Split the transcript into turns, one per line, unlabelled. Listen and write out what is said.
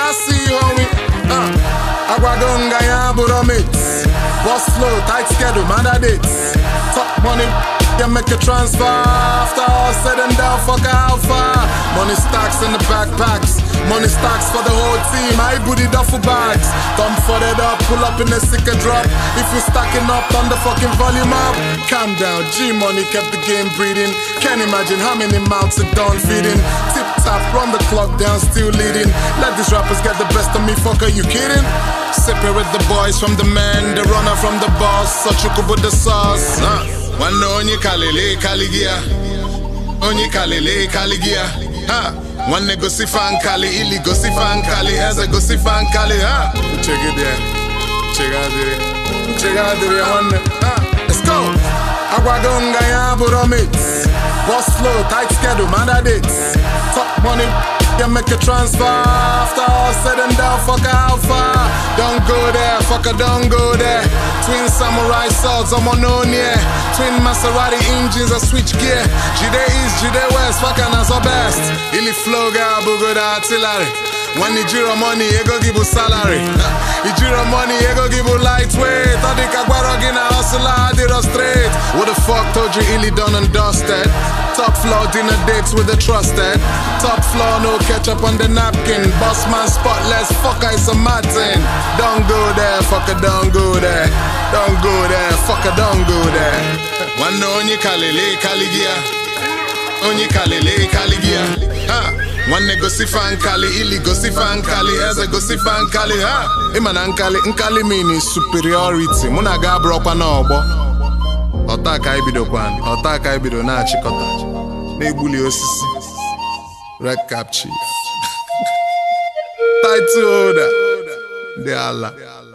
I see you, homie. Aguadonga, ya, Buramits. Boss flow, tight schedule, man, that it. Top money, can make a transfer. After all said and done, fuck how far. Money stacks in the backpacks. Money stacks for the whole team. I booty duffel bags. Thumb folded up, pull up in a sicker drop. If you stacking up, turn the fucking volume up. Calm down, G-Money kept the game breathing. Can't imagine how many mouths it done feeding. Tip tap, run the clock down, still leading. Let these rappers get the best of me, fuck, are you kidding? Sipping with the boys from the man, the runner from the boss. Such a with the sauce. One onye kalele kaligia. Onye kalele kaligia. Ha. One go si fan kali, ili go si fan kali, as a go si fan kali. Ha. Check it there. Check out there. Check out there. One. Let's go. Aguadonga ya Buramits. Boss flow, tight schedule, man that it. Top money, can make a transfer. After all said and done, fuck how far. Don't go there, fucker, don't go there. Twin samurai swords, I'm on yeah. Twin Maserati engines, a switch gear. Jide East, Jide West, fucking as our best. Ili flow ga bugo da artillery. When you jiro money, you go give you salary. You jiro money, you go give you lightweight. I think I got a hustler, I did us straight. What the fuck told you illy done and dusted? Top floor dinner dates with the trusted. Top floor, no ketchup on the napkin. Boss man spotless, fucker, it's a mad thing. Don't go there, fucker, don't go there. Don't go there, fucker, don't go there. One onye kalele kaligia. Onye kalele kaligia. Ha. One go si fan kali, ili go si fan kali, as a go si fan kali, ha. Imana nkali meaning superiority. Muna ga brokwa na obo. Ota ka ibido kwan, ota ka ibido na achikota. Na ebuli osisi. Red Cap Chief. Title holder. De Allah.